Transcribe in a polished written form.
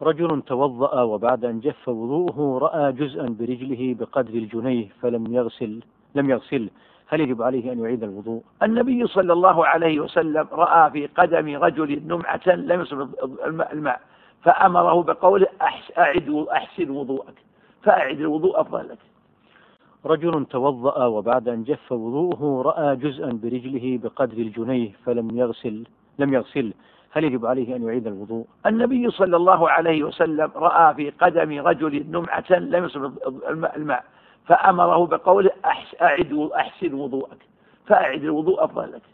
رجل توضأ وبعد أن جف وضوءه رأى جزءا برجله بقدر الجنيه لم يغسل، هل يجب عليه أن يعيد الوضوء؟ النبي صلى الله عليه وسلم رأى في قدم رجل نمعة لم يصب الماء، فأمره بقوله أحسن وضوءك، فأعد الوضوء أفضل لك. رجل توضأ وبعد أن جف وضوءه رأى جزءا برجله بقدر الجنيه لم يغسل، هل يجب عليه أن يعيد الوضوء؟ النبي صلى الله عليه وسلم رأى في قدم رجل نمعة لم يصب الماء، فأمره بقوله أحسن وضوءك، فأعد الوضوء أفضل لك.